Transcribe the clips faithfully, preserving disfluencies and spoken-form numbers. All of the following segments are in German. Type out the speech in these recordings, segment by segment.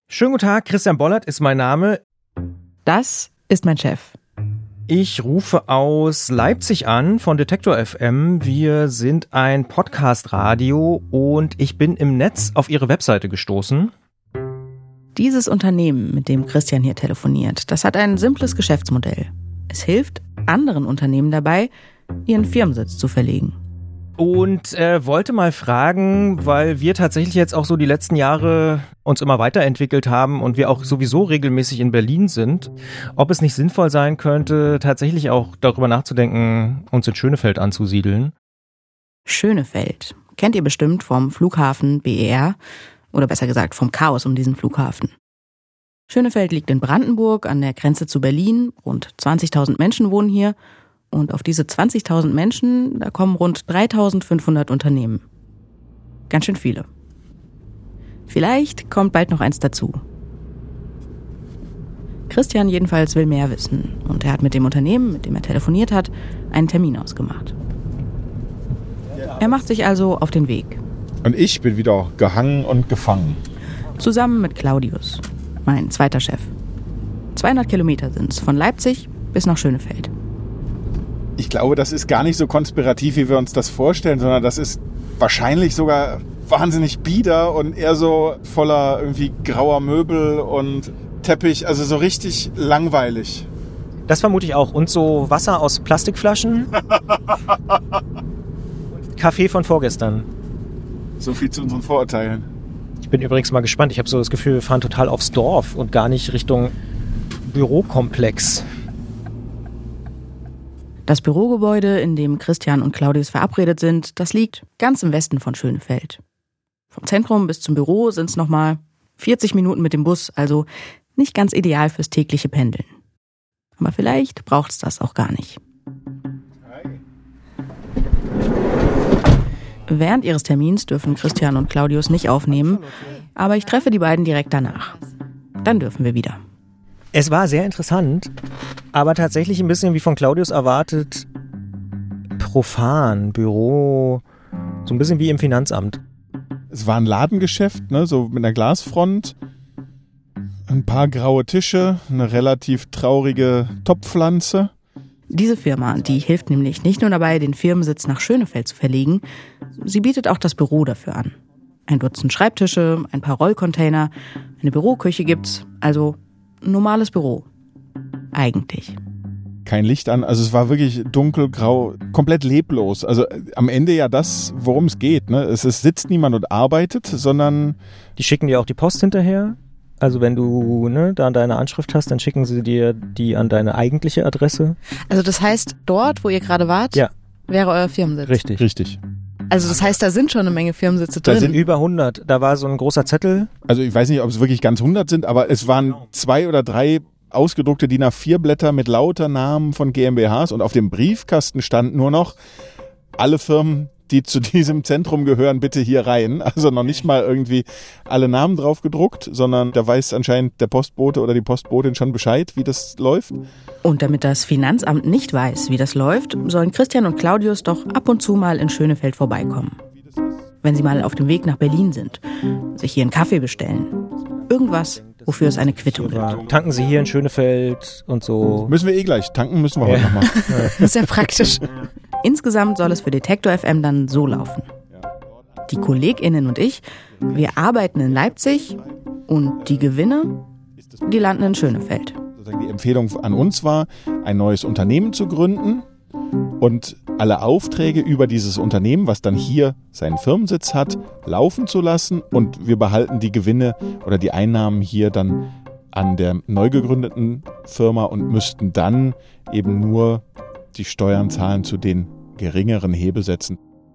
Schönen guten Tag, Christian Bollert ist mein Name. Das ist mein Chef. Ich rufe aus Leipzig an von Detektor F M. Wir sind ein Podcast-Radio und ich bin im Netz auf Ihre Webseite gestoßen. Dieses Unternehmen, mit dem Christian hier telefoniert, das hat ein simples Geschäftsmodell. Es hilft anderen Unternehmen dabei, ihren Firmensitz zu verlegen. Und äh, wollte mal fragen, weil wir tatsächlich jetzt auch so die letzten Jahre uns immer weiterentwickelt haben und wir auch sowieso regelmäßig in Berlin sind, ob es nicht sinnvoll sein könnte, tatsächlich auch darüber nachzudenken, uns in Schönefeld anzusiedeln. Schönefeld kennt ihr bestimmt vom Flughafen B E R oder besser gesagt vom Chaos um diesen Flughafen. Schönefeld liegt in Brandenburg an der Grenze zu Berlin. Rund zwanzigtausend Menschen wohnen hier. Und auf diese zwanzigtausend Menschen, da kommen rund dreitausendfünfhundert Unternehmen. Ganz schön viele. Vielleicht kommt bald noch eins dazu. Christian jedenfalls will mehr wissen. Und er hat mit dem Unternehmen, mit dem er telefoniert hat, einen Termin ausgemacht. Er macht sich also auf den Weg. Und ich bin wieder gehangen und gefangen. Zusammen mit Claudius, mein zweiter Chef. zweihundert Kilometer sind's, von Leipzig bis nach Schönefeld. Ich glaube, das ist gar nicht so konspirativ, wie wir uns das vorstellen, sondern das ist wahrscheinlich sogar wahnsinnig bieder und eher so voller irgendwie grauer Möbel und Teppich, also so richtig langweilig. Das vermute ich auch. Und so Wasser aus Plastikflaschen. Kaffee von vorgestern. So viel zu unseren Vorurteilen. Ich bin übrigens mal gespannt. Ich habe so das Gefühl, wir fahren total aufs Dorf und gar nicht Richtung Bürokomplex. Das Bürogebäude, in dem Christian und Claudius verabredet sind, das liegt ganz im Westen von Schönefeld. Vom Zentrum bis zum Büro sind es nochmal vierzig Minuten mit dem Bus, also nicht ganz ideal fürs tägliche Pendeln. Aber vielleicht braucht es das auch gar nicht. Während ihres Termins dürfen Christian und Claudius nicht aufnehmen, aber ich treffe die beiden direkt danach. Dann dürfen wir wieder. Es war sehr interessant, aber tatsächlich ein bisschen wie von Claudius erwartet, profan, Büro, so ein bisschen wie im Finanzamt. Es war ein Ladengeschäft, ne, so mit einer Glasfront, ein paar graue Tische, eine relativ traurige Topfpflanze. Diese Firma, die hilft nämlich nicht nur dabei, den Firmensitz nach Schönefeld zu verlegen, sie bietet auch das Büro dafür an. Ein Dutzend Schreibtische, ein paar Rollcontainer, eine Büroküche gibt's, also ein normales Büro. Eigentlich. Kein Licht an, also es war wirklich dunkelgrau, komplett leblos. Also am Ende ja das, worum es geht. Ne? Es, es sitzt niemand und arbeitet, sondern... Die schicken dir auch die Post hinterher. Also wenn du ne, da deine Anschrift hast, dann schicken sie dir die an deine eigentliche Adresse. Also das heißt, dort, wo ihr gerade wart, ja. wäre euer Firmensitz? Richtig. Richtig. Also das heißt, da sind schon eine Menge Firmensitze drin? Da sind über hundert. Da war so ein großer Zettel. Also ich weiß nicht, ob es wirklich ganz hundert sind, aber es waren zwei oder drei ausgedruckte D I N A vier Blätter mit lauter Namen von GmbHs und auf dem Briefkasten stand nur noch alle Firmen, die zu diesem Zentrum gehören, bitte hier rein. Also noch nicht mal irgendwie alle Namen drauf gedruckt, sondern da weiß anscheinend der Postbote oder die Postbotin schon Bescheid, wie das läuft. Und damit das Finanzamt nicht weiß, wie das läuft, sollen Christian und Claudius doch ab und zu mal in Schönefeld vorbeikommen. Wenn sie mal auf dem Weg nach Berlin sind, sich hier einen Kaffee bestellen. Irgendwas, wofür es eine Quittung gibt. Tanken Sie hier in Schönefeld und so. Müssen wir eh gleich. Tanken müssen wir ja. heute nochmal. Das ist ja praktisch. Insgesamt soll es für Detektor F M dann so laufen. Die KollegInnen und ich, wir arbeiten in Leipzig und die Gewinne, die landen in Schönefeld. Die Empfehlung an uns war, ein neues Unternehmen zu gründen und alle Aufträge über dieses Unternehmen, was dann hier seinen Firmensitz hat, laufen zu lassen und wir behalten die Gewinne oder die Einnahmen hier dann an der neu gegründeten Firma und müssten dann eben nur die Steuern zahlen zu den geringeren Hebelsätzen.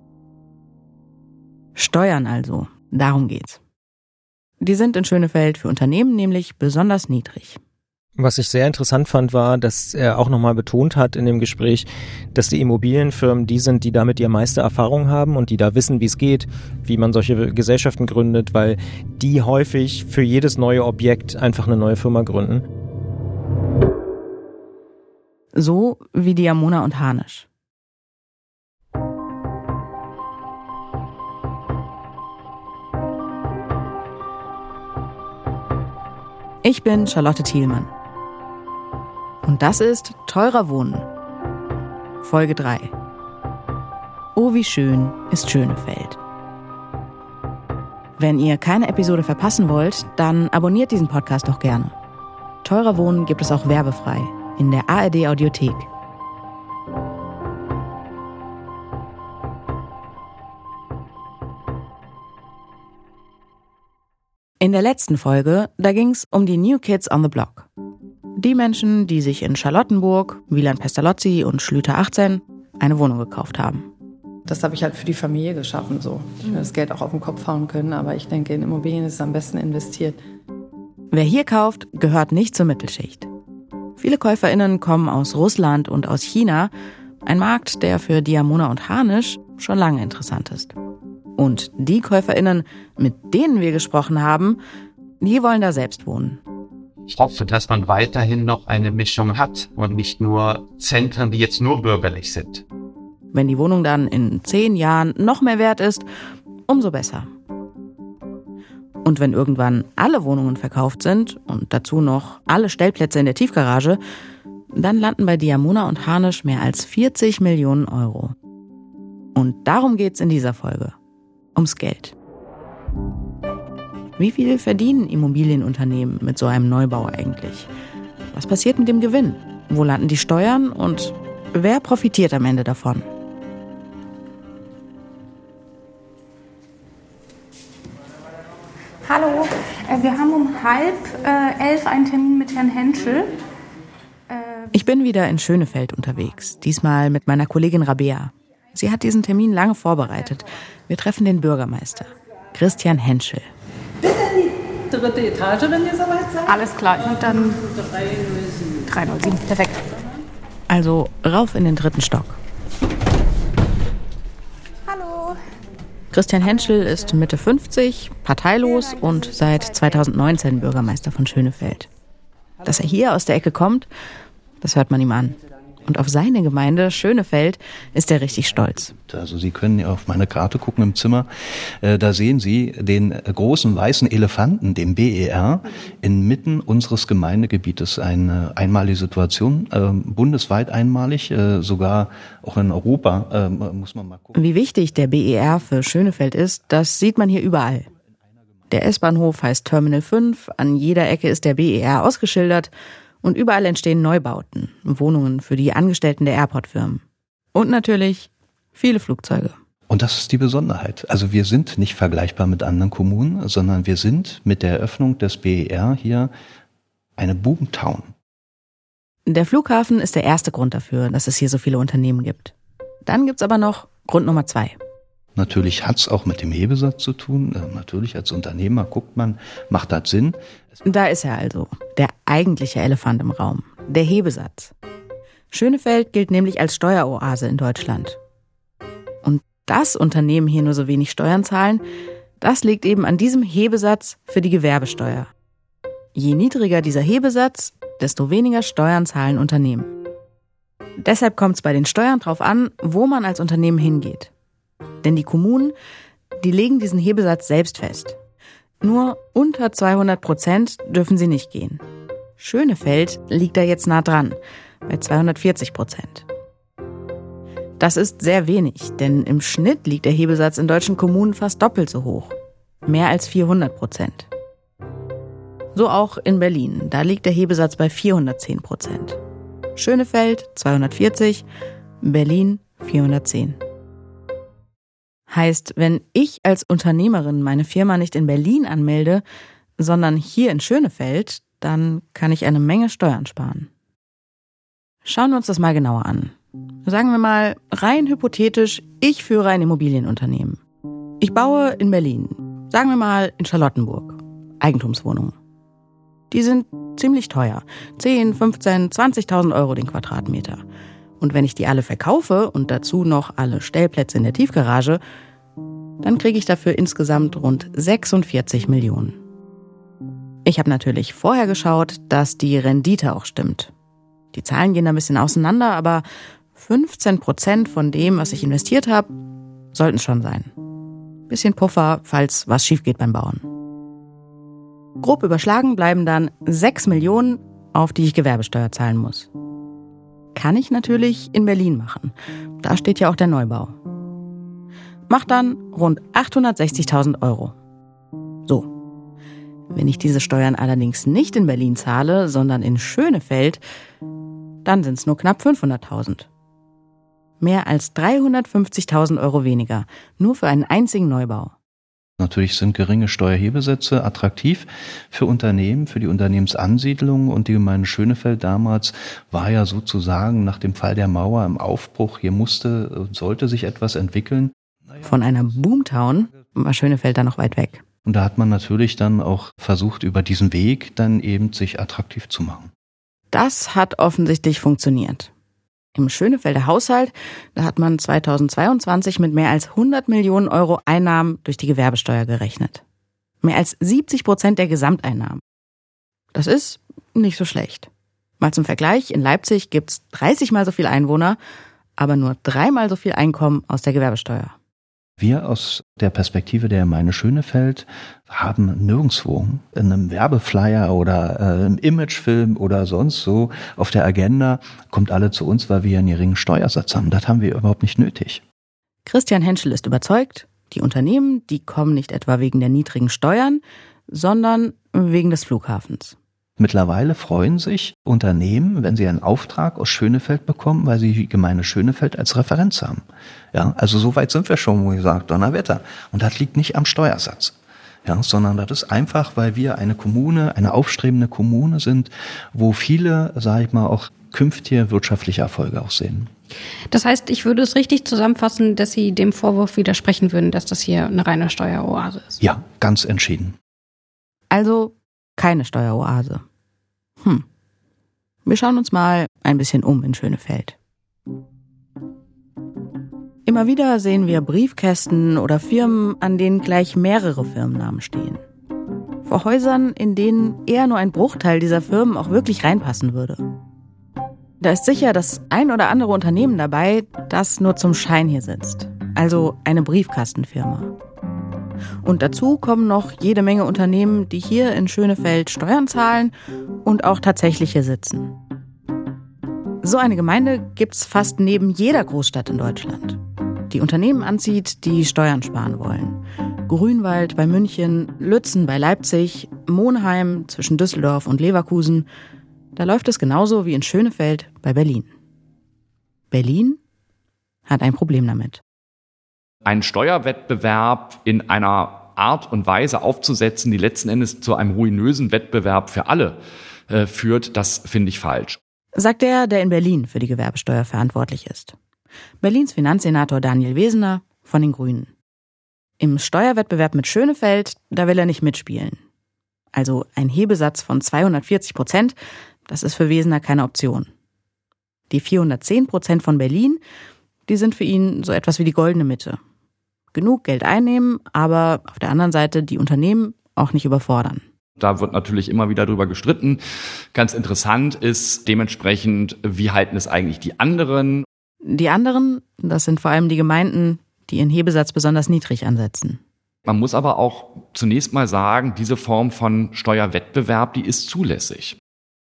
Steuern also, darum geht's. Die sind in Schönefeld für Unternehmen nämlich besonders niedrig. Was ich sehr interessant fand, war, dass er auch nochmal betont hat in dem Gespräch, dass die Immobilienfirmen die sind, die damit die meiste Erfahrung haben und die da wissen, wie es geht, wie man solche Gesellschaften gründet, weil die häufig für jedes neue Objekt einfach eine neue Firma gründen. So wie Diamona und Harnisch. Ich bin Charlotte Thielmann. Und das ist Teurer Wohnen. Folge drei. Oh, wie schön ist Schönefeld. Wenn ihr keine Episode verpassen wollt, dann abonniert diesen Podcast doch gerne. Teurer Wohnen gibt es auch werbefrei in der A R D Audiothek. In der letzten Folge, da ging's um die New Kids on the Block. Die Menschen, die sich in Charlottenburg, Wieland Pestalozzi und Schlüter achtzehn eine Wohnung gekauft haben. Das habe ich halt für die Familie geschaffen, so. Ich will das Geld auch auf den Kopf hauen können, aber ich denke, in Immobilien ist es am besten investiert. Wer hier kauft, gehört nicht zur Mittelschicht. Viele KäuferInnen kommen aus Russland und aus China, ein Markt, der für Diamona und Harnisch schon lange interessant ist. Und die KäuferInnen, mit denen wir gesprochen haben, die wollen da selbst wohnen. Ich hoffe, dass man weiterhin noch eine Mischung hat und nicht nur Zentren, die jetzt nur bürgerlich sind. Wenn die Wohnung dann in zehn Jahren noch mehr wert ist, umso besser. Und wenn irgendwann alle Wohnungen verkauft sind und dazu noch alle Stellplätze in der Tiefgarage, dann landen bei Diamona und Harnisch mehr als vierzig Millionen Euro. Und darum geht's in dieser Folge. Ums Geld. Wie viel verdienen Immobilienunternehmen mit so einem Neubau eigentlich? Was passiert mit dem Gewinn? Wo landen die Steuern und wer profitiert am Ende davon? Hallo, äh, wir haben um halb äh, elf einen Termin mit Herrn Henschel. Äh ich bin wieder in Schönefeld unterwegs, diesmal mit meiner Kollegin Rabea. Sie hat diesen Termin lange vorbereitet. Wir treffen den Bürgermeister, Christian Henschel. Bitte in die dritte Etage, wenn ihr soweit seid. Alles klar, und dann drei null sieben, perfekt. Also rauf in den dritten Stock. Hallo. Christian Henschel ist Mitte fünfzig, parteilos und seit zweitausendneunzehn Bürgermeister von Schönefeld. Dass er hier aus der Ecke kommt, das hört man ihm an. Und auf seine Gemeinde Schönefeld ist er richtig stolz. Also Sie können auf meine Karte gucken im Zimmer. Äh, da sehen Sie den großen weißen Elefanten, den B E R, inmitten unseres Gemeindegebietes. Eine einmalige Situation, äh, bundesweit einmalig, äh, sogar auch in Europa, äh, muss man mal gucken. Wie wichtig der B E R für Schönefeld ist, das sieht man hier überall. Der S-Bahnhof heißt Terminal fünf, an jeder Ecke ist der B E R ausgeschildert. Und überall entstehen Neubauten, Wohnungen für die Angestellten der Airport-Firmen. Und natürlich viele Flugzeuge. Und das ist die Besonderheit. Also wir sind nicht vergleichbar mit anderen Kommunen, sondern wir sind mit der Eröffnung des B E R hier eine Boomtown. Der Flughafen ist der erste Grund dafür, dass es hier so viele Unternehmen gibt. Dann gibt's aber noch Grund Nummer zwei. Natürlich hat's auch mit dem Hebesatz zu tun. Natürlich als Unternehmer guckt man, macht das Sinn. Da ist er also, der eigentliche Elefant im Raum, der Hebesatz. Schönefeld gilt nämlich als Steueroase in Deutschland. Und dass Unternehmen hier nur so wenig Steuern zahlen, das liegt eben an diesem Hebesatz für die Gewerbesteuer. Je niedriger dieser Hebesatz, desto weniger Steuern zahlen Unternehmen. Deshalb kommt es bei den Steuern drauf an, wo man als Unternehmen hingeht. Denn die Kommunen, die legen diesen Hebesatz selbst fest. Nur unter zweihundert Prozent dürfen sie nicht gehen. Schönefeld liegt da jetzt nah dran, bei zweihundertvierzig Prozent. Das ist sehr wenig, denn im Schnitt liegt der Hebesatz in deutschen Kommunen fast doppelt so hoch. Mehr als vierhundert Prozent. So auch in Berlin, da liegt der Hebesatz bei vierhundertzehn Prozent. Schönefeld zweihundertvierzig, Berlin vierhundertzehn. Heißt, wenn ich als Unternehmerin meine Firma nicht in Berlin anmelde, sondern hier in Schönefeld, dann kann ich eine Menge Steuern sparen. Schauen wir uns das mal genauer an. Sagen wir mal, rein hypothetisch, ich führe ein Immobilienunternehmen. Ich baue in Berlin, sagen wir mal in Charlottenburg, Eigentumswohnungen. Die sind ziemlich teuer, zehn, fünfzehn, zwanzigtausend Euro den Quadratmeter. Und wenn ich die alle verkaufe und dazu noch alle Stellplätze in der Tiefgarage, dann kriege ich dafür insgesamt rund sechsundvierzig Millionen. Ich habe natürlich vorher geschaut, dass die Rendite auch stimmt. Die Zahlen gehen da ein bisschen auseinander, aber fünfzehn Prozent von dem, was ich investiert habe, sollten es schon sein. Bisschen Puffer, falls was schief geht beim Bauen. Grob überschlagen bleiben dann sechs Millionen, auf die ich Gewerbesteuer zahlen muss. Kann ich natürlich in Berlin machen. Da steht ja auch der Neubau. Macht dann rund achthundertsechzigtausend Euro. So. Wenn ich diese Steuern allerdings nicht in Berlin zahle, sondern in Schönefeld, dann sind es nur knapp fünfhunderttausend. Mehr als dreihundertfünfzigtausend Euro weniger, nur für einen einzigen Neubau. Natürlich sind geringe Steuerhebesätze attraktiv für Unternehmen, für die Unternehmensansiedlung, und die Gemeinde Schönefeld damals war ja sozusagen nach dem Fall der Mauer im Aufbruch. Hier musste, sollte sich etwas entwickeln. Von einer Boomtown war Schönefeld da noch weit weg. Und da hat man natürlich dann auch versucht, über diesen Weg dann eben sich attraktiv zu machen. Das hat offensichtlich funktioniert. Im Schönefelder Haushalt, da hat man zweitausendzweiundzwanzig mit mehr als hundert Millionen Euro Einnahmen durch die Gewerbesteuer gerechnet. Mehr als siebzig Prozent der Gesamteinnahmen. Das ist nicht so schlecht. Mal zum Vergleich, in Leipzig gibt's dreißig Mal so viel Einwohner, aber nur dreimal so viel Einkommen aus der Gewerbesteuer. Wir aus der Perspektive der Gemeinde Schönefeld haben nirgendwo in einem Werbeflyer oder äh, im Imagefilm oder sonst so auf der Agenda, kommt alle zu uns, weil wir einen geringen Steuersatz haben. Das haben wir überhaupt nicht nötig. Christian Henschel ist überzeugt, die Unternehmen, die kommen nicht etwa wegen der niedrigen Steuern, sondern wegen des Flughafens. Mittlerweile freuen sich Unternehmen, wenn sie einen Auftrag aus Schönefeld bekommen, weil sie die Gemeinde Schönefeld als Referenz haben. Ja, also so weit sind wir schon, wo ich sage, Donnerwetter. Und das liegt nicht am Steuersatz, ja, sondern das ist einfach, weil wir eine Kommune, eine aufstrebende Kommune sind, wo viele, sage ich mal, auch künftige wirtschaftliche Erfolge auch sehen. Das heißt, ich würde es richtig zusammenfassen, dass Sie dem Vorwurf widersprechen würden, dass das hier eine reine Steueroase ist. Ja, ganz entschieden. Also keine Steueroase. Hm. Wir schauen uns mal ein bisschen um in Schönefeld. Immer wieder sehen wir Briefkästen oder Firmen, an denen gleich mehrere Firmennamen stehen. Vor Häusern, in denen eher nur ein Bruchteil dieser Firmen auch wirklich reinpassen würde. Da ist sicher das ein oder andere Unternehmen dabei, das nur zum Schein hier sitzt. Also eine Briefkastenfirma. Und dazu kommen noch jede Menge Unternehmen, die hier in Schönefeld Steuern zahlen und auch tatsächlich hier sitzen. So eine Gemeinde gibt's fast neben jeder Großstadt in Deutschland, die Unternehmen anzieht, die Steuern sparen wollen. Grünwald bei München, Lützen bei Leipzig, Monheim zwischen Düsseldorf und Leverkusen. Da läuft es genauso wie in Schönefeld bei Berlin. Berlin hat ein Problem damit. Einen Steuerwettbewerb in einer Art und Weise aufzusetzen, die letzten Endes zu einem ruinösen Wettbewerb für alle äh, führt, das finde ich falsch. Sagt der, der in Berlin für die Gewerbesteuer verantwortlich ist. Berlins Finanzsenator Daniel Wesener von den Grünen. Im Steuerwettbewerb mit Schönefeld, da will er nicht mitspielen. Also ein Hebesatz von zweihundertvierzig Prozent, das ist für Wesener keine Option. Die vierhundertzehn Prozent von Berlin, die sind für ihn so etwas wie die goldene Mitte. Genug Geld einnehmen, aber auf der anderen Seite die Unternehmen auch nicht überfordern. Da wird natürlich immer wieder drüber gestritten. Ganz interessant ist dementsprechend, wie halten es eigentlich die anderen? Die anderen, das sind vor allem die Gemeinden, die ihren Hebesatz besonders niedrig ansetzen. Man muss aber auch zunächst mal sagen, diese Form von Steuerwettbewerb, die ist zulässig.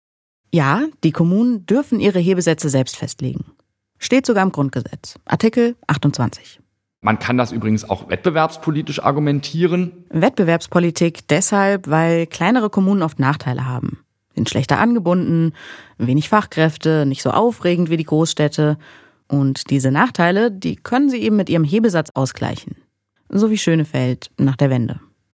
Ja, die Kommunen dürfen ihre Hebesätze selbst festlegen. Steht sogar im Grundgesetz, Artikel achtundzwanzig. Man kann das übrigens auch wettbewerbspolitisch argumentieren. Wettbewerbspolitik deshalb, weil kleinere Kommunen oft Nachteile haben. Sind schlechter angebunden, wenig Fachkräfte, nicht so aufregend wie die Großstädte. Und diese Nachteile, die können sie eben mit ihrem Hebesatz ausgleichen. So wie Schönefeld nach der Wende.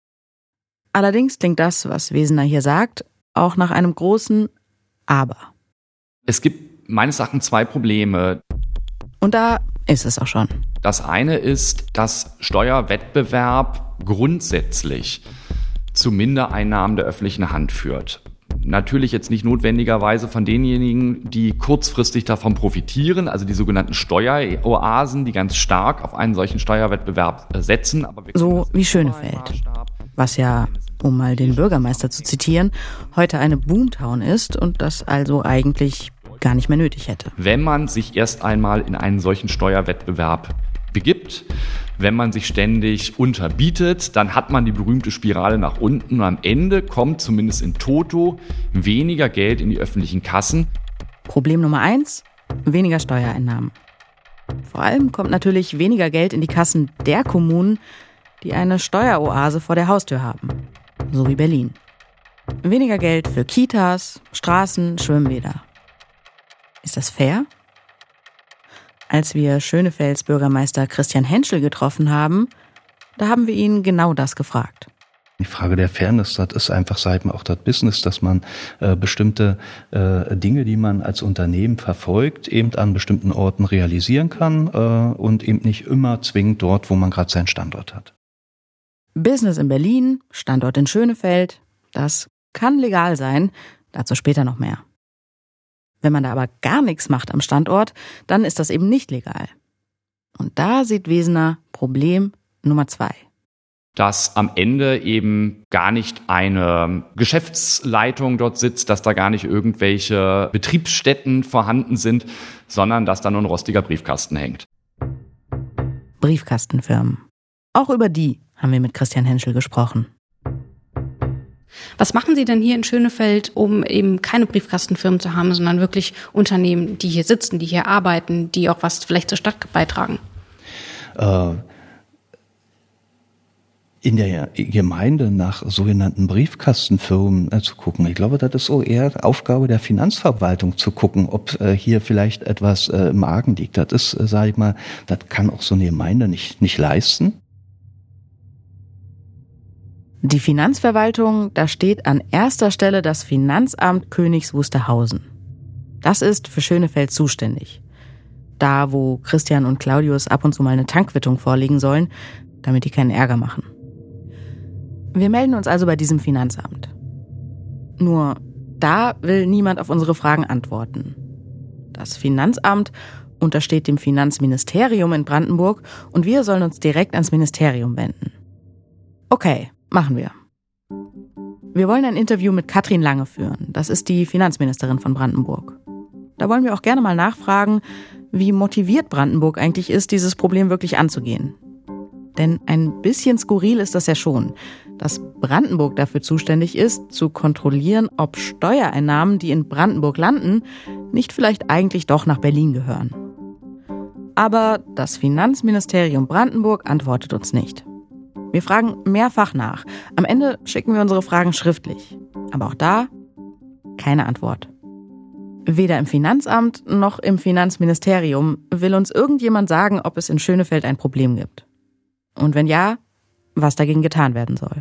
Allerdings klingt das, was Wesener hier sagt, auch nach einem großen Aber. Es gibt meines Erachtens zwei Probleme. Und da ist es auch schon. Das eine ist, dass Steuerwettbewerb grundsätzlich zu Mindereinnahmen der öffentlichen Hand führt. Natürlich jetzt nicht notwendigerweise von denjenigen, die kurzfristig davon profitieren, also die sogenannten Steueroasen, die ganz stark auf einen solchen Steuerwettbewerb setzen. Aber so wie Schönefeld, was ja, um mal den Bürgermeister zu zitieren, heute eine Boomtown ist und das also eigentlich gar nicht mehr nötig hätte. Wenn man sich erst einmal in einen solchen Steuerwettbewerb begibt. Wenn man sich ständig unterbietet, dann hat man die berühmte Spirale nach unten und am Ende kommt zumindest in Toto weniger Geld in die öffentlichen Kassen. Problem Nummer eins, weniger Steuereinnahmen. Vor allem kommt natürlich weniger Geld in die Kassen der Kommunen, die eine Steueroase vor der Haustür haben, so wie Berlin. Weniger Geld für Kitas, Straßen, Schwimmbäder. Ist das fair? Als wir Schönefelds Bürgermeister Christian Henschel getroffen haben, da haben wir ihn genau das gefragt. Die Frage der Fairness, das ist einfach seitdem auch das Business, dass man äh, bestimmte äh, Dinge, die man als Unternehmen verfolgt, eben an bestimmten Orten realisieren kann äh, und eben nicht immer zwingend dort, wo man gerade seinen Standort hat. Business in Berlin, Standort in Schönefeld, das kann legal sein, dazu später noch mehr. Wenn man da aber gar nichts macht am Standort, dann ist das eben nicht legal. Und da sieht Wesener Problem Nummer zwei. Dass am Ende eben gar nicht eine Geschäftsleitung dort sitzt, dass da gar nicht irgendwelche Betriebsstätten vorhanden sind, sondern dass da nur ein rostiger Briefkasten hängt. Briefkastenfirmen. Auch über die haben wir mit Christian Henschel gesprochen. Was machen Sie denn hier in Schönefeld, um eben keine Briefkastenfirmen zu haben, sondern wirklich Unternehmen, die hier sitzen, die hier arbeiten, die auch was vielleicht zur Stadt beitragen? Äh in der Gemeinde nach sogenannten Briefkastenfirmen äh, zu gucken. Ich glaube, das ist so eher Aufgabe der Finanzverwaltung zu gucken, ob äh, hier vielleicht etwas äh, im Argen liegt. Das ist, äh, sage ich mal, das kann auch so eine Gemeinde nicht, nicht leisten. Die Finanzverwaltung, da steht an erster Stelle das Finanzamt Königs Wusterhausen. Das ist für Schönefeld zuständig. Da, wo Christian und Claudius ab und zu mal eine Tankquittung vorlegen sollen, damit die keinen Ärger machen. Wir melden uns also bei diesem Finanzamt. Nur, da will niemand auf unsere Fragen antworten. Das Finanzamt untersteht dem Finanzministerium in Brandenburg und wir sollen uns direkt ans Ministerium wenden. Okay, machen wir. Wir wollen ein Interview mit Katrin Lange führen. Das ist die Finanzministerin von Brandenburg. Da wollen wir auch gerne mal nachfragen, wie motiviert Brandenburg eigentlich ist, dieses Problem wirklich anzugehen. Denn ein bisschen skurril ist das ja schon, dass Brandenburg dafür zuständig ist, zu kontrollieren, ob Steuereinnahmen, die in Brandenburg landen, nicht vielleicht eigentlich doch nach Berlin gehören. Aber das Finanzministerium Brandenburg antwortet uns nicht. Wir fragen mehrfach nach. Am Ende schicken wir unsere Fragen schriftlich. Aber auch da keine Antwort. Weder im Finanzamt noch im Finanzministerium will uns irgendjemand sagen, ob es in Schönefeld ein Problem gibt. Und wenn ja, was dagegen getan werden soll.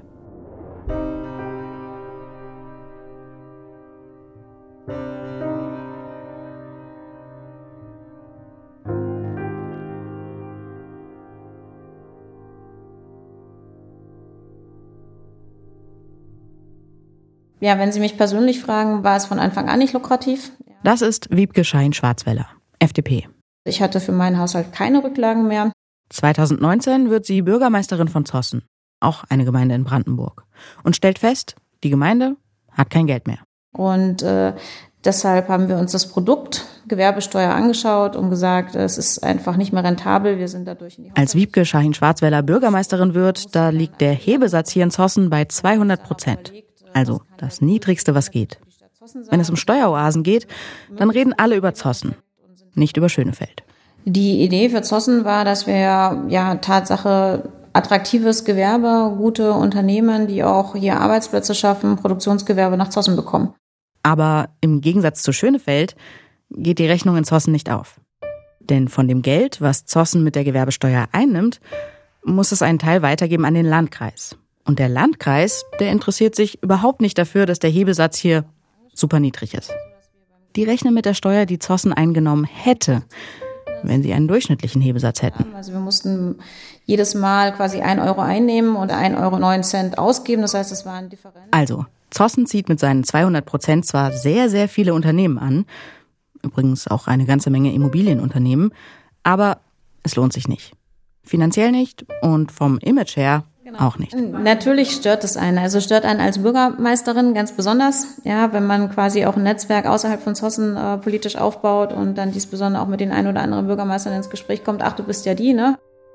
Ja, wenn Sie mich persönlich fragen, war es von Anfang an nicht lukrativ. Das ist Wiebke Schein-Schwarzweller, F D P. Ich hatte für meinen Haushalt keine Rücklagen mehr. zweitausendneunzehn wird sie Bürgermeisterin von Zossen, auch eine Gemeinde in Brandenburg, und stellt fest, die Gemeinde hat kein Geld mehr. Und äh, deshalb haben wir uns das Produkt Gewerbesteuer angeschaut und gesagt, es ist einfach nicht mehr rentabel. Wir sind dadurch in die Als Wiebke Schein-Schwarzweller Bürgermeisterin wird, da liegt der Hebesatz hier in Zossen bei zweihundert Prozent. Also das Niedrigste, was geht. Wenn es um Steueroasen geht, dann reden alle über Zossen, nicht über Schönefeld. Die Idee für Zossen war, dass wir ja Tatsache attraktives Gewerbe, gute Unternehmen, die auch hier Arbeitsplätze schaffen, Produktionsgewerbe nach Zossen bekommen. Aber im Gegensatz zu Schönefeld geht die Rechnung in Zossen nicht auf. Denn von dem Geld, was Zossen mit der Gewerbesteuer einnimmt, muss es einen Teil weitergeben an den Landkreis. Und der Landkreis, der interessiert sich überhaupt nicht dafür, dass der Hebesatz hier super niedrig ist. Die rechnen mit der Steuer, die Zossen eingenommen hätte, wenn sie einen durchschnittlichen Hebesatz hätten. Also wir mussten jedes Mal quasi ein Euro einnehmen und ein Euro neun Cent ausgeben. Das heißt, es war eine Differenz. Also, Zossen zieht mit seinen zweihundert Prozent zwar sehr, sehr viele Unternehmen an, übrigens auch eine ganze Menge Immobilienunternehmen, aber es lohnt sich nicht. Finanziell nicht und vom Image her auch nicht. Natürlich stört es einen. Also stört einen als Bürgermeisterin ganz besonders, ja, wenn man quasi auch ein Netzwerk außerhalb von Zossen äh, politisch aufbaut und dann dies besonders auch mit den ein oder anderen Bürgermeistern ins Gespräch kommt. Ach, du bist ja die, ne?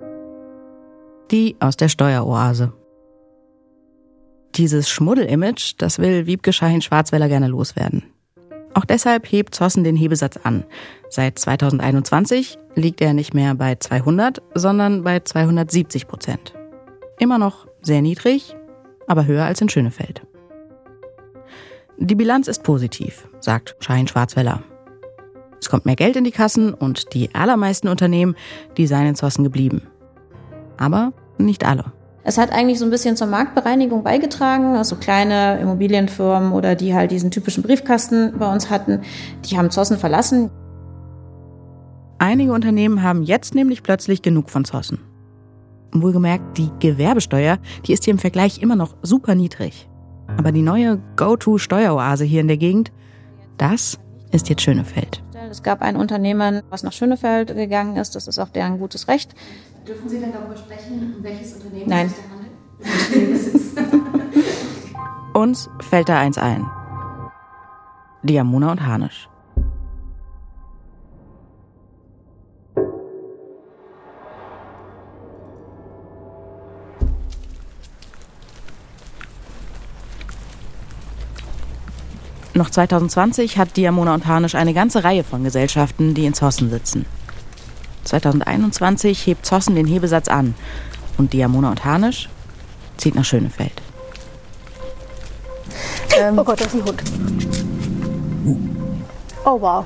Die aus der Steueroase. Dieses Schmuddel-Image, das will Wiebke Schahin-Schwarzweller gerne loswerden. Auch deshalb hebt Zossen den Hebesatz an. Seit zweitausendeinundzwanzig liegt er nicht mehr bei zweihundert, sondern bei zweihundertsiebzig Prozent. Immer noch sehr niedrig, aber höher als in Schönefeld. Die Bilanz ist positiv, sagt Schahin-Schwarzweller. Es kommt mehr Geld in die Kassen und die allermeisten Unternehmen, die seien in Zossen geblieben. Aber nicht alle. Es hat eigentlich so ein bisschen zur Marktbereinigung beigetragen. Also kleine Immobilienfirmen oder die halt diesen typischen Briefkasten bei uns hatten, die haben Zossen verlassen. Einige Unternehmen haben jetzt nämlich plötzlich genug von Zossen. Wohlgemerkt, die Gewerbesteuer, die ist hier im Vergleich immer noch super niedrig. Aber die neue Go-To-Steueroase hier in der Gegend, das ist jetzt Schönefeld. Es gab ein Unternehmen, was nach Schönefeld gegangen ist. Das ist auch deren gutes Recht. Dürfen Sie denn darüber sprechen, um welches Unternehmen Nein. es sich da handelt? Uns fällt da eins ein. Diamona und Harnisch. Noch zweitausendzwanzig hat Diamona und Harnisch eine ganze Reihe von Gesellschaften, die in Zossen sitzen. zweitausendeinundzwanzig hebt Zossen den Hebesatz an und Diamona und Harnisch zieht nach Schönefeld. Ähm, oh Gott, das ist ein Hund. Oh wow.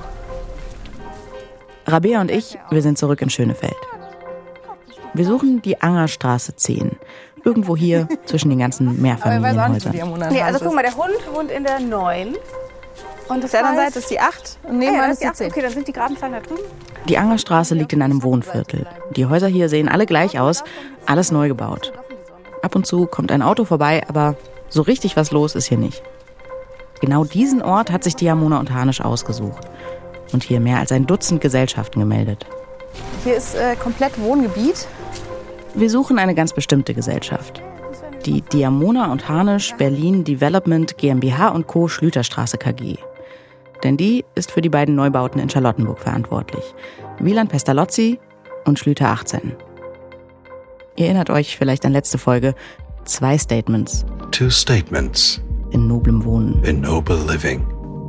Rabea und ich, wir sind zurück in Schönefeld. Wir suchen die Angerstraße zehn. Irgendwo hier zwischen den ganzen Mehrfamilienhäusern. Nee, also guck mal, der Hund wohnt in der neun. Und auf der anderen Seite ist die acht und nebenan ist die zehn. Okay, dann sind die geraden Zahlen da drüben. Die Angerstraße liegt in einem Wohnviertel. Die Häuser hier sehen alle gleich aus, alles neu gebaut. Ab und zu kommt ein Auto vorbei, aber so richtig was los ist hier nicht. Genau diesen Ort hat sich Diamona und Harnisch ausgesucht und hier mehr als ein Dutzend Gesellschaften gemeldet. Hier ist äh, komplett Wohngebiet. Wir suchen eine ganz bestimmte Gesellschaft. Die Diamona und Harnisch Berlin Development GmbH und Co. Schlüterstraße K G. Denn die ist für die beiden Neubauten in Charlottenburg verantwortlich. Wieland Pestalozzi und Schlüter achtzehn. Ihr erinnert euch vielleicht an letzte Folge. Zwei Statements. Two statements. In noblem Wohnen. In noble living.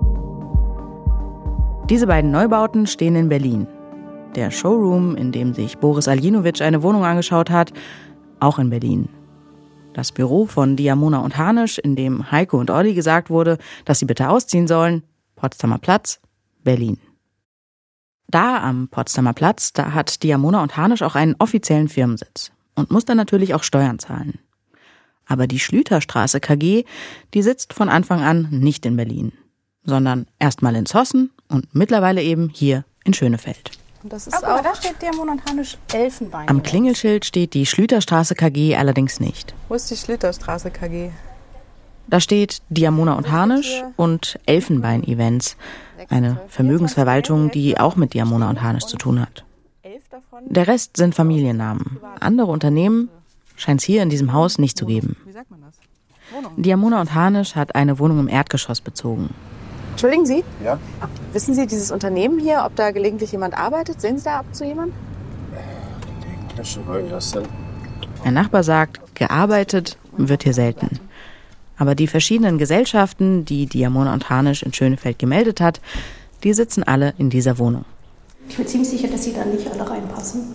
Diese beiden Neubauten stehen in Berlin. Der Showroom, in dem sich Boris Aljinovic eine Wohnung angeschaut hat, auch in Berlin. Das Büro von Diamona und Harnisch, in dem Heiko und Olli gesagt wurde, dass sie bitte ausziehen sollen, Potsdamer Platz, Berlin. Da am Potsdamer Platz, da hat Diamona und Harnisch auch einen offiziellen Firmensitz und muss dann natürlich auch Steuern zahlen. Aber die Schlüterstraße K G, die sitzt von Anfang an nicht in Berlin, sondern erstmal in Zossen und mittlerweile eben hier in Schönefeld. Und das ist Aber auch da steht Diamona und Harnisch Elfenbein. Am Klingelschild steht die Schlüterstraße K G allerdings nicht. Wo ist die Schlüterstraße K G? Da steht Diamona und Harnisch und Elfenbein-Events, eine Vermögensverwaltung, die auch mit Diamona und Harnisch zu tun hat. Der Rest sind Familiennamen. Andere Unternehmen scheint es hier in diesem Haus nicht zu geben. Diamona und Harnisch hat eine Wohnung im Erdgeschoss bezogen. Entschuldigen Sie? Ja? Wissen Sie dieses Unternehmen hier, ob da gelegentlich jemand arbeitet? Sehen Sie da ab und zu jemanden? Ein Nachbar sagt, gearbeitet wird hier selten. Aber die verschiedenen Gesellschaften, die Diamona und Harnisch in Schönefeld gemeldet hat, die sitzen alle in dieser Wohnung. Ich bin ziemlich sicher, dass sie da nicht alle reinpassen.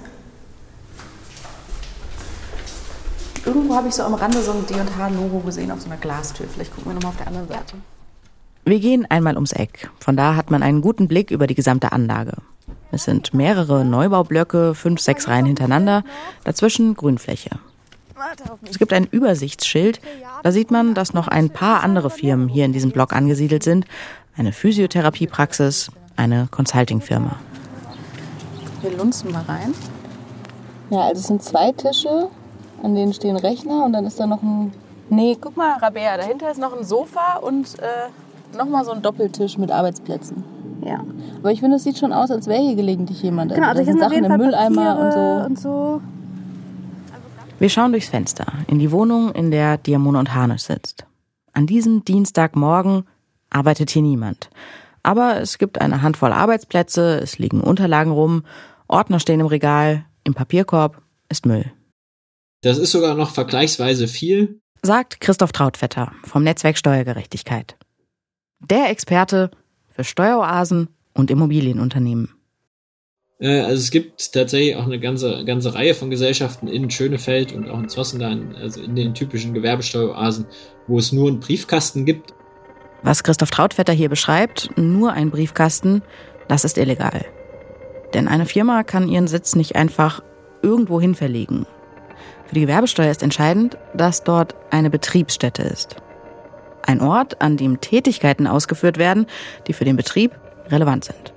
Irgendwo habe ich so am Rande so ein D und H-Logo gesehen auf so einer Glastür. Vielleicht gucken wir nochmal auf der anderen Seite. Wir gehen einmal ums Eck. Von da hat man einen guten Blick über die gesamte Anlage. Es sind mehrere Neubaublöcke, fünf, sechs Reihen hintereinander, dazwischen Grünfläche. Es gibt ein Übersichtsschild, da sieht man, dass noch ein paar andere Firmen hier in diesem Block angesiedelt sind. Eine Physiotherapiepraxis, eine Consulting-Firma. Wir lunzen mal rein. Ja, also es sind zwei Tische, an denen stehen Rechner und dann ist da noch ein... Nee, guck mal, Rabea, dahinter ist noch ein Sofa und äh, nochmal so ein Doppeltisch mit Arbeitsplätzen. Ja. Aber ich finde, es sieht schon aus, als wäre hier gelegentlich jemand. Genau, also da sind sind auf Sachen jeden im Fall Mülleimer Papiere und so. und so. Wir schauen durchs Fenster in die Wohnung, in der Diamona und Harnisch sitzt. An diesem Dienstagmorgen arbeitet hier niemand. Aber es gibt eine Handvoll Arbeitsplätze, es liegen Unterlagen rum, Ordner stehen im Regal, im Papierkorb ist Müll. Das ist sogar noch vergleichsweise viel, sagt Christoph Trautvetter vom Netzwerk Steuergerechtigkeit. Der Experte für Steueroasen und Immobilienunternehmen. Also es gibt tatsächlich auch eine ganze, ganze Reihe von Gesellschaften in Schönefeld und auch in Zossen, also in den typischen Gewerbesteueroasen, wo es nur einen Briefkasten gibt. Was Christoph Trautvetter hier beschreibt, nur ein Briefkasten, das ist illegal. Denn eine Firma kann ihren Sitz nicht einfach irgendwo hin verlegen. Für die Gewerbesteuer ist entscheidend, dass dort eine Betriebsstätte ist. Ein Ort, an dem Tätigkeiten ausgeführt werden, die für den Betrieb relevant sind.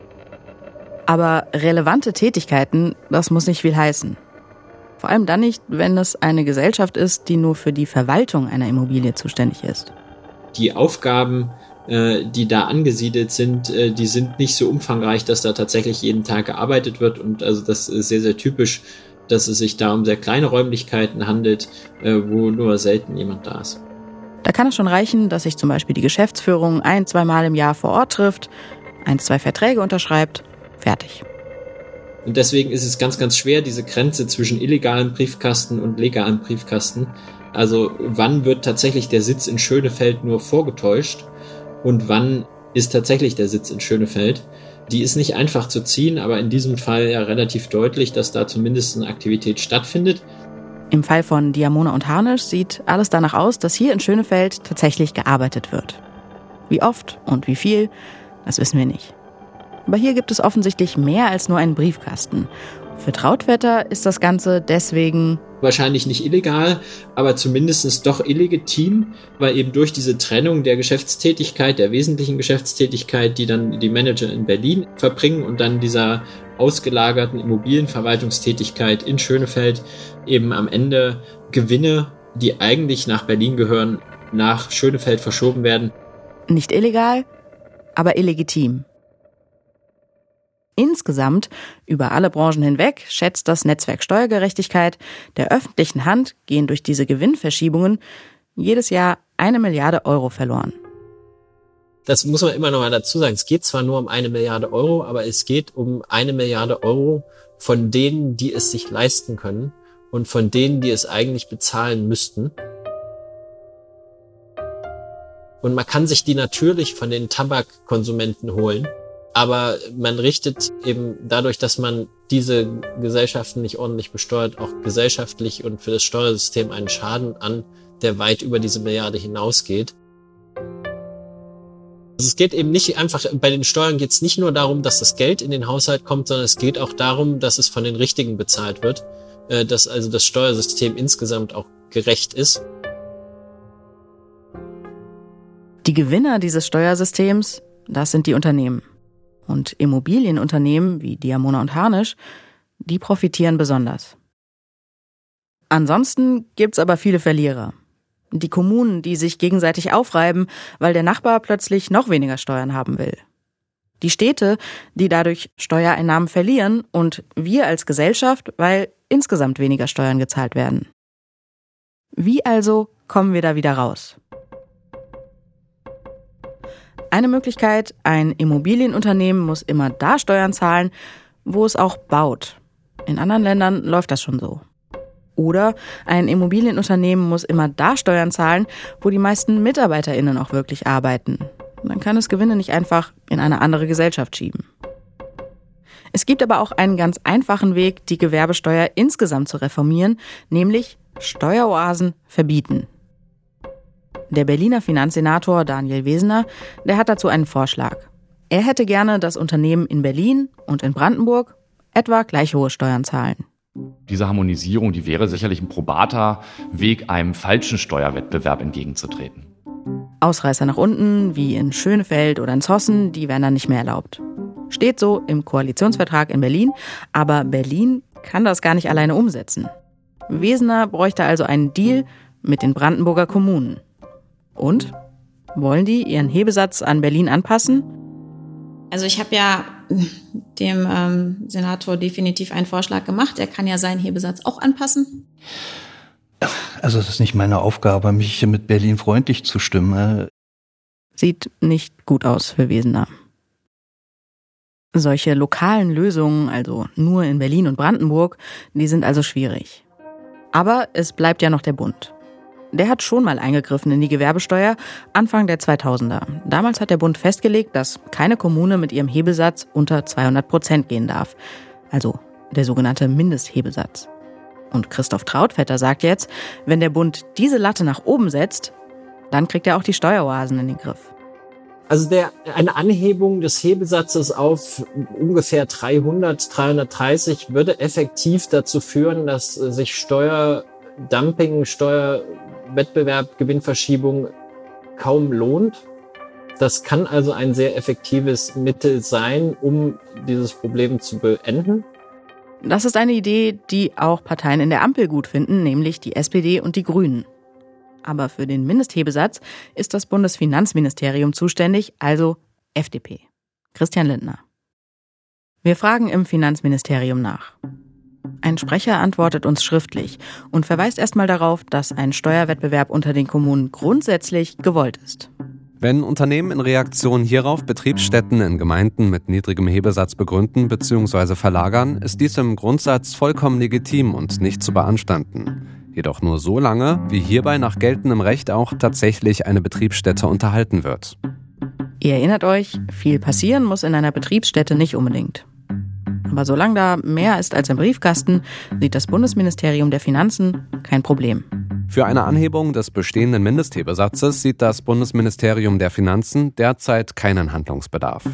Aber relevante Tätigkeiten, das muss nicht viel heißen. Vor allem dann nicht, wenn es eine Gesellschaft ist, die nur für die Verwaltung einer Immobilie zuständig ist. Die Aufgaben, äh, die da angesiedelt sind, äh, die sind nicht so umfangreich, dass da tatsächlich jeden Tag gearbeitet wird. Und also das ist sehr, sehr typisch, dass es sich da um sehr kleine Räumlichkeiten handelt, äh, wo nur selten jemand da ist. Da kann es schon reichen, dass sich zum Beispiel die Geschäftsführung ein-, zweimal im Jahr vor Ort trifft, ein-, zwei Verträge unterschreibt, fertig. Und deswegen ist es ganz, ganz schwer, diese Grenze zwischen illegalem Briefkasten und legalem Briefkasten. Also wann wird tatsächlich der Sitz in Schönefeld nur vorgetäuscht und wann ist tatsächlich der Sitz in Schönefeld? Die ist nicht einfach zu ziehen, aber in diesem Fall ja relativ deutlich, dass da zumindest eine Aktivität stattfindet. Im Fall von Diamona und Harnisch sieht alles danach aus, dass hier in Schönefeld tatsächlich gearbeitet wird. Wie oft und wie viel, das wissen wir nicht. Aber hier gibt es offensichtlich mehr als nur einen Briefkasten. Für Trautvetter ist das Ganze deswegen wahrscheinlich nicht illegal, aber zumindest doch illegitim, weil eben durch diese Trennung der Geschäftstätigkeit, der wesentlichen Geschäftstätigkeit, die dann die Manager in Berlin verbringen und dann dieser ausgelagerten Immobilienverwaltungstätigkeit in Schönefeld eben am Ende Gewinne, die eigentlich nach Berlin gehören, nach Schönefeld verschoben werden. Nicht illegal, aber illegitim. Insgesamt, über alle Branchen hinweg, schätzt das Netzwerk Steuergerechtigkeit, der öffentlichen Hand gehen durch diese Gewinnverschiebungen jedes Jahr eine Milliarde Euro verloren. Das muss man immer noch mal dazu sagen. Es geht zwar nur um eine Milliarde Euro, aber es geht um eine Milliarde Euro von denen, die es sich leisten können und von denen, die es eigentlich bezahlen müssten. Und man kann sich die natürlich von den Tabakkonsumenten holen. Aber man richtet eben dadurch, dass man diese Gesellschaften nicht ordentlich besteuert, auch gesellschaftlich und für das Steuersystem einen Schaden an, der weit über diese Milliarde hinausgeht. Also es geht eben nicht einfach, bei den Steuern geht es nicht nur darum, dass das Geld in den Haushalt kommt, sondern es geht auch darum, dass es von den Richtigen bezahlt wird, dass also das Steuersystem insgesamt auch gerecht ist. Die Gewinner dieses Steuersystems, das sind die Unternehmen. Und Immobilienunternehmen wie Diamona und Harnisch, die profitieren besonders. Ansonsten gibt's aber viele Verlierer. Die Kommunen, die sich gegenseitig aufreiben, weil der Nachbar plötzlich noch weniger Steuern haben will. Die Städte, die dadurch Steuereinnahmen verlieren und wir als Gesellschaft, weil insgesamt weniger Steuern gezahlt werden. Wie also kommen wir da wieder raus? Eine Möglichkeit, ein Immobilienunternehmen muss immer da Steuern zahlen, wo es auch baut. In anderen Ländern läuft das schon so. Oder ein Immobilienunternehmen muss immer da Steuern zahlen, wo die meisten MitarbeiterInnen auch wirklich arbeiten. Dann kann es Gewinne nicht einfach in eine andere Gesellschaft schieben. Es gibt aber auch einen ganz einfachen Weg, die Gewerbesteuer insgesamt zu reformieren, nämlich Steueroasen verbieten. Der Berliner Finanzsenator Daniel Wesener, der hat dazu einen Vorschlag. Er hätte gerne, dass Unternehmen in Berlin und in Brandenburg etwa gleich hohe Steuern zahlen. Diese Harmonisierung, die wäre sicherlich ein probater Weg, einem falschen Steuerwettbewerb entgegenzutreten. Ausreißer nach unten, wie in Schönefeld oder in Zossen, die wären dann nicht mehr erlaubt. Steht so im Koalitionsvertrag in Berlin, aber Berlin kann das gar nicht alleine umsetzen. Wesener bräuchte also einen Deal mit den Brandenburger Kommunen. Und? Wollen die ihren Hebesatz an Berlin anpassen? Also ich habe ja dem ähm, Senator definitiv einen Vorschlag gemacht. Er kann ja seinen Hebesatz auch anpassen. Also es ist nicht meine Aufgabe, mich mit Berlin freundlich zu stimmen. Sieht nicht gut aus für Wesener. Solche lokalen Lösungen, also nur in Berlin und Brandenburg, die sind also schwierig. Aber es bleibt ja noch der Bund. Der hat schon mal eingegriffen in die Gewerbesteuer, Anfang der zweitausender. Damals hat der Bund festgelegt, dass keine Kommune mit ihrem Hebesatz unter zweihundert Prozent gehen darf. Also der sogenannte Mindesthebesatz. Und Christoph Trautvetter sagt jetzt, wenn der Bund diese Latte nach oben setzt, dann kriegt er auch die Steueroasen in den Griff. Also der, eine Anhebung des Hebesatzes auf ungefähr dreihundert, dreihundertdreißig würde effektiv dazu führen, dass sich Steuerdumping, Steuerwettbewerb, Gewinnverschiebung kaum lohnt. Das kann also ein sehr effektives Mittel sein, um dieses Problem zu beenden. Das ist eine Idee, die auch Parteien in der Ampel gut finden, nämlich die S P D und die Grünen. Aber für den Mindesthebesatz ist das Bundesfinanzministerium zuständig, also F D P. Christian Lindner. Wir fragen im Finanzministerium nach. Ein Sprecher antwortet uns schriftlich und verweist erstmal darauf, dass ein Steuerwettbewerb unter den Kommunen grundsätzlich gewollt ist. Wenn Unternehmen in Reaktion hierauf Betriebsstätten in Gemeinden mit niedrigem Hebesatz begründen bzw. verlagern, ist dies im Grundsatz vollkommen legitim und nicht zu beanstanden. Jedoch nur so lange, wie hierbei nach geltendem Recht auch tatsächlich eine Betriebsstätte unterhalten wird. Ihr erinnert euch, viel passieren muss in einer Betriebsstätte nicht unbedingt. Aber solange da mehr ist als ein Briefkasten, sieht das Bundesministerium der Finanzen kein Problem. Für eine Anhebung des bestehenden Mindesthebesatzes sieht das Bundesministerium der Finanzen derzeit keinen Handlungsbedarf.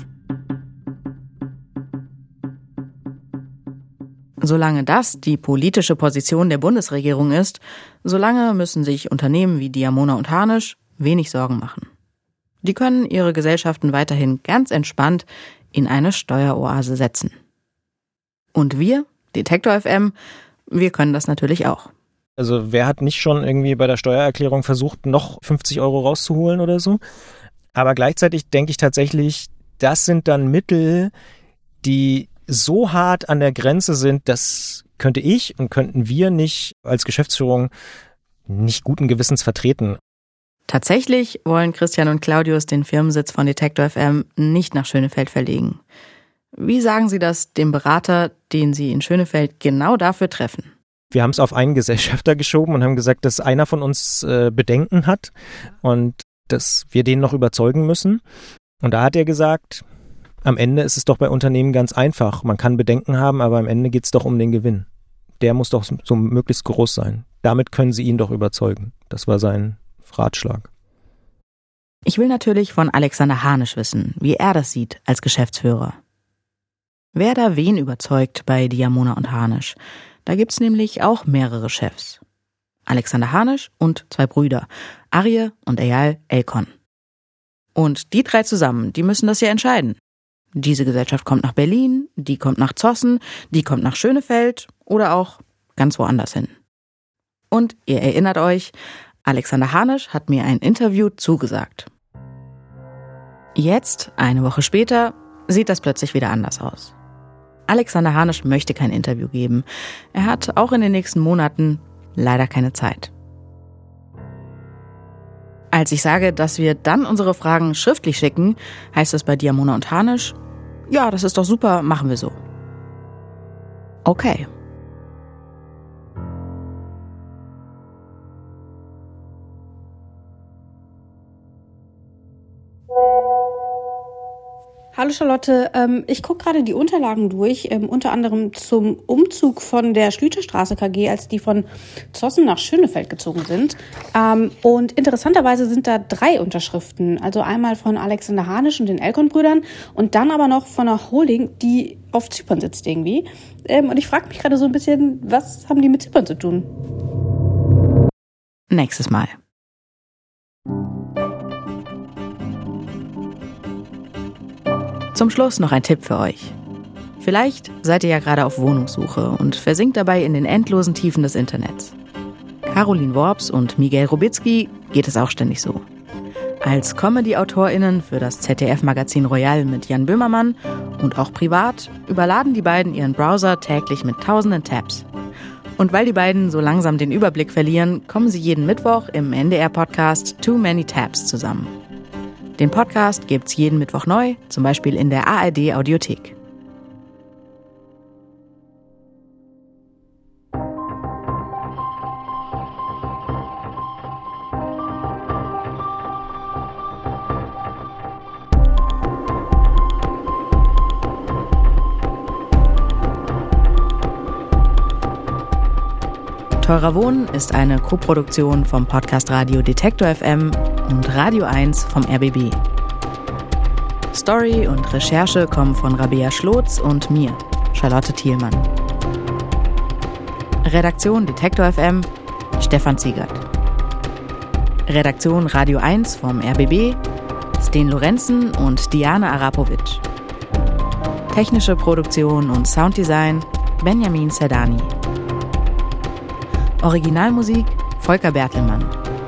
Solange das die politische Position der Bundesregierung ist, solange müssen sich Unternehmen wie Diamona und Harnisch wenig Sorgen machen. Die können ihre Gesellschaften weiterhin ganz entspannt in eine Steueroase setzen. Und wir, Detektor F M, wir können das natürlich auch. Also wer hat nicht schon irgendwie bei der Steuererklärung versucht, noch fünfzig Euro rauszuholen oder so? Aber gleichzeitig denke ich tatsächlich, das sind dann Mittel, die so hart an der Grenze sind, das könnte ich und könnten wir nicht als Geschäftsführung nicht guten Gewissens vertreten. Tatsächlich wollen Christian und Claudius den Firmensitz von Detektor F M nicht nach Schönefeld verlegen. Wie sagen Sie das dem Berater, den Sie in Schönefeld genau dafür treffen? Wir haben es auf einen Gesellschafter geschoben und haben gesagt, dass einer von uns äh, Bedenken hat und dass wir den noch überzeugen müssen. Und da hat er gesagt, am Ende ist es doch bei Unternehmen ganz einfach. Man kann Bedenken haben, aber am Ende geht es doch um den Gewinn. Der muss doch so möglichst groß sein. Damit können Sie ihn doch überzeugen. Das war sein Ratschlag. Ich will natürlich von Alexander Harnisch wissen, wie er das sieht als Geschäftsführer. Wer da wen überzeugt bei Diamona und Harnisch? Da gibt's nämlich auch mehrere Chefs. Alexander Harnisch und zwei Brüder, Arje und Eyal Elkon. Und die drei zusammen, die müssen das ja entscheiden. Diese Gesellschaft kommt nach Berlin, die kommt nach Zossen, die kommt nach Schönefeld oder auch ganz woanders hin. Und ihr erinnert euch, Alexander Harnisch hat mir ein Interview zugesagt. Jetzt, eine Woche später, sieht das plötzlich wieder anders aus. Alexander Harnisch möchte kein Interview geben. Er hat auch in den nächsten Monaten leider keine Zeit. Als ich sage, dass wir dann unsere Fragen schriftlich schicken, heißt es bei Diamona und Harnisch, ja, das ist doch super, machen wir so. Okay. Hallo Charlotte, ähm, ich gucke gerade die Unterlagen durch, ähm, unter anderem zum Umzug von der Schlüterstraße K G, als die von Zossen nach Schönefeld gezogen sind. Ähm, und interessanterweise sind da drei Unterschriften, also einmal von Alexander Harnisch und den Elkon-Brüdern und dann aber noch von einer Holding, die auf Zypern sitzt irgendwie. Ähm, und ich frage mich gerade so ein bisschen, was haben die mit Zypern zu tun? Nächstes Mal. Zum Schluss noch ein Tipp für euch. Vielleicht seid ihr ja gerade auf Wohnungssuche und versinkt dabei in den endlosen Tiefen des Internets. Caroline Worps und Miguel Robitzky geht es auch ständig so. Als Comedy-AutorInnen für das Z D F-Magazin Royal mit Jan Böhmermann und auch privat überladen die beiden ihren Browser täglich mit tausenden Tabs. Und weil die beiden so langsam den Überblick verlieren, kommen sie jeden Mittwoch im N D R-Podcast Too Many Tabs zusammen. Den Podcast gibt's jeden Mittwoch neu, zum Beispiel in der A R D-Audiothek. Teurer Wohnen ist eine Koproduktion vom Podcast Radio Detektor F M und Radio eins vom R B B. Story und Recherche kommen von Rabea Schlotz und mir, Charlotte Thielmann. Redaktion Detektor F M, Stefan Ziegert. Redaktion Radio eins vom R B B, Sten Lorenzen und Diana Arapovic. Technische Produktion und Sounddesign Benjamin Zerdani. Originalmusik Volker Bertelmann.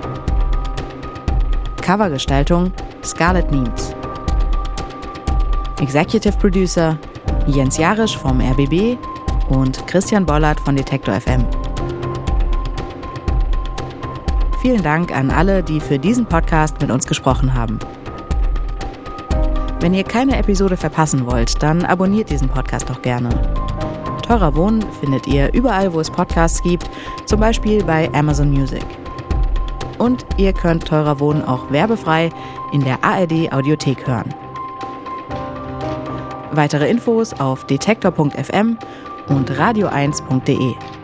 Covergestaltung Scarlett Niems. Executive Producer Jens Jarisch vom R B B und Christian Bollert von Detektor F M. Vielen Dank an alle, die für diesen Podcast mit uns gesprochen haben. Wenn ihr keine Episode verpassen wollt, dann abonniert diesen Podcast doch gerne. Teurer Wohnen findet ihr überall, wo es Podcasts gibt, zum Beispiel bei Amazon Music. Und ihr könnt Teurer Wohnen auch werbefrei in der A R D Audiothek hören. Weitere Infos auf detektor punkt f m und radio eins punkt de.